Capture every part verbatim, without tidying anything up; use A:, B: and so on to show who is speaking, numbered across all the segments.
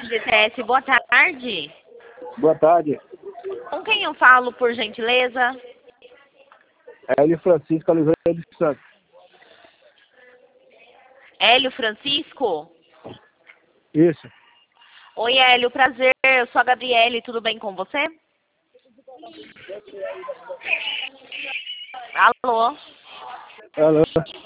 A: F G T S, boa tarde.
B: Boa tarde.
A: Com quem eu falo, por gentileza?
B: Hélio Francisco Oliveira dos Santos.
A: Hélio Francisco?
B: Isso.
A: Oi, Hélio, prazer. Eu sou a Gabriele, tudo bem com você? Alô?
B: Alô?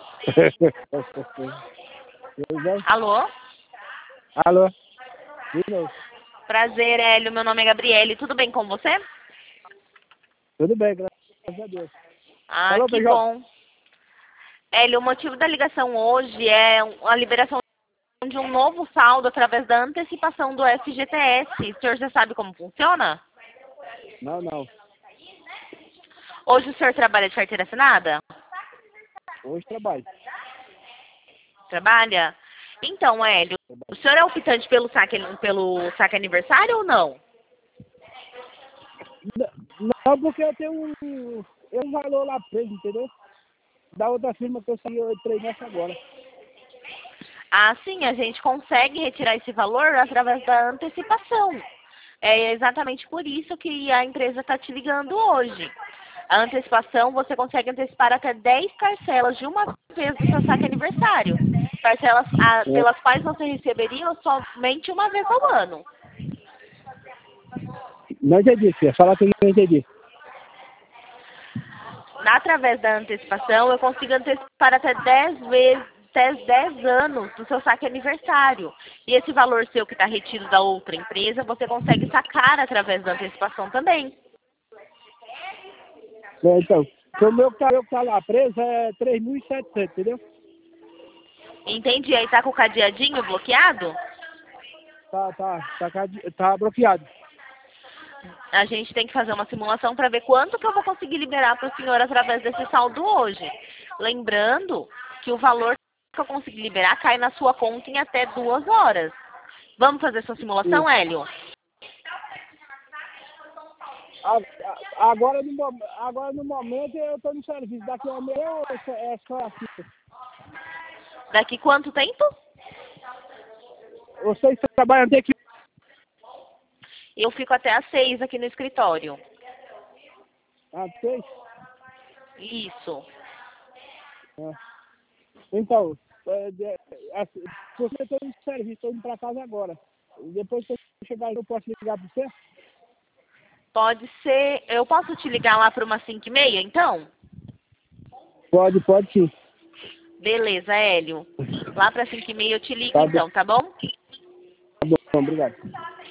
A: Alô?
B: Alô? De novo.
A: Prazer, Hélio. Meu nome é Gabriele. Tudo bem com você?
B: Tudo bem, graças a Deus.
A: Ah,
B: Alô,
A: que
B: P J?
A: bom. Hélio, o motivo da ligação hoje é a liberação de um novo saldo através da antecipação do F G T S. O senhor já sabe como funciona?
B: Não, não.
A: Hoje o senhor trabalha de carteira assinada?
B: Hoje trabalho.
A: Trabalha? Então, Hélio, o senhor é optante pelo saque, pelo saque aniversário ou não?
B: Não, porque eu tenho um, eu tenho um valor lá preso, entendeu? Da outra firma que eu saí, eu entrei nessa agora.
A: Ah, sim, a gente consegue retirar esse valor através da antecipação. É exatamente por isso que a empresa está te ligando hoje. A antecipação, você consegue antecipar até dez parcelas de uma vez do seu saque aniversário. Parcelas ah, pelas quais você receberia somente uma vez ao ano.
B: Não entendi, filha. Fala que eu não entendi.
A: Através da antecipação, eu consigo antecipar até dez vezes, até dez anos do seu saque aniversário. E esse valor seu que está retido da outra empresa, você consegue sacar através da antecipação também.
B: É, então, o meu que tá, eu que tá lá preso é três mil e setecentos, entendeu?
A: Entendi. Aí tá com o cadeadinho bloqueado?
B: Tá, tá, tá, cade- tá bloqueado.
A: A gente tem que fazer uma simulação para ver quanto que eu vou conseguir liberar para o senhor através desse saldo hoje. Lembrando que o valor que eu conseguir liberar cai na sua conta em até duas horas. Vamos fazer essa simulação, Hélio?
B: A- a- Agora no, mom- agora no momento eu tô no serviço. Daqui a uma meia hora é só é só assim.
A: Daqui quanto tempo?
B: Vocês trabalham até aqui.
A: Eu fico até às seis aqui no escritório.
B: Ah, seis?
A: Isso.
B: É. Então, é, é, assim, porque eu tô no serviço, tô indo pra casa agora. Depois que eu chegar eu posso ligar pra você?
A: Pode ser. Eu posso te ligar lá para umas cinco e meia, então?
B: Pode, pode sim.
A: Beleza, Hélio. Lá para cinco e meia eu te ligo,
B: Tá bom,
A: então, tá bom?
B: tá bom, obrigado.